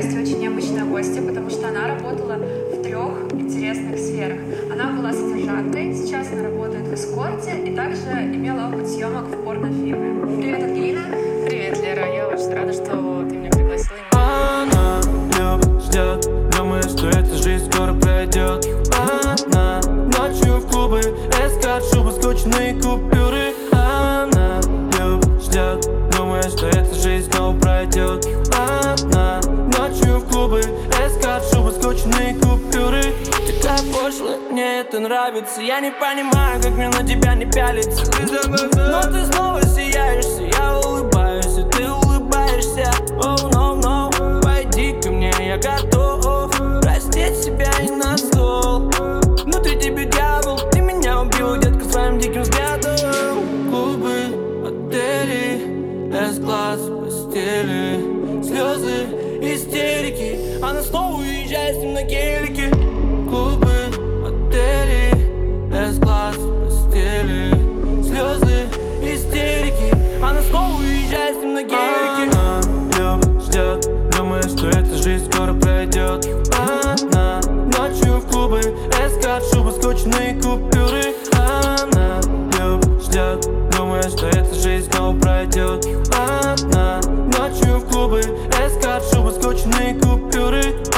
есть очень необычная гостья, потому что она работала в 3 интересных сферах. Она была содержанкой, сейчас она работает в эскорте и также имела опыт съемок в порнофильме. Привет, Ангелина. Привет, Лера. Я очень рада, что ты меня пригласила. Она любит, ждет, думает, что эта жизнь скоро пройдет. Она ночью в клубы, эскорт, шуба, скучные купюры. Она любит, ждет, думает, что эта жизнь снова пройдет. Она ночью в клубы, эскорт, шуба, скучные купюры. Ты так пошлая, мне это нравится. Я не понимаю, как мне на тебя не пялиться. Но ты снова сияешься, я улыбаюсь, и ты улыбаешься. Oh no, no, пойди ко мне, я готов простить себя и на стол. Внутри тебя дьявол, ты меня убил, детка, своим диким взглядом. Клубы, отели, С-класс, постели, слезы, истерики. Она снова уезжает с ним на гелике. Клубы, отели, С-класс, постели, слезы, истерики. Она снова уезжает с ним на гелике. Она любит, ждет, думает, что эта жизнь скоро пройдет. Она ночью в клубы, эскорт, шуба, скучные купюры. Она любит, ждет, думает, что эта жизнь снова пройдет. Она ночью в клубы, эскорт, шуба, скучные купюры.